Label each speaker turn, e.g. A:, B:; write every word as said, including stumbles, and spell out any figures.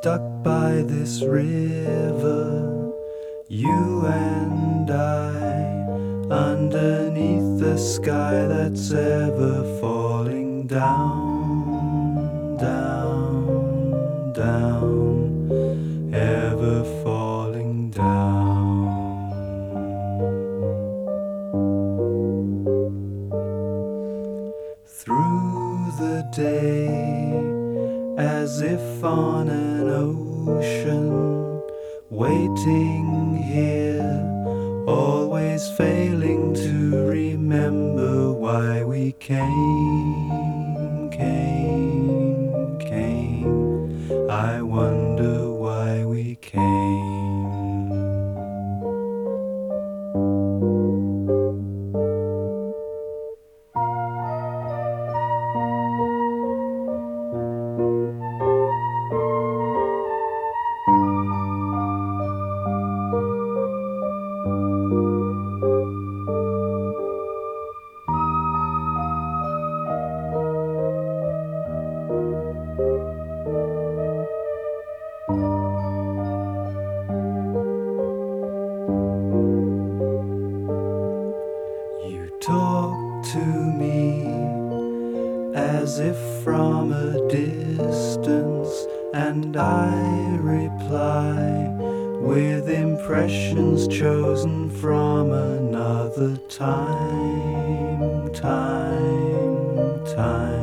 A: stuck by this river, you and I, underneath the sky that's ever falling down, down, down, ever falling down. Through the day, as if on an ocean, waiting here, always failing to remember why we came, came, came. I wonder why we came. You talk to me as if from a distance, and I reply with impressions chosen from another time, time, time.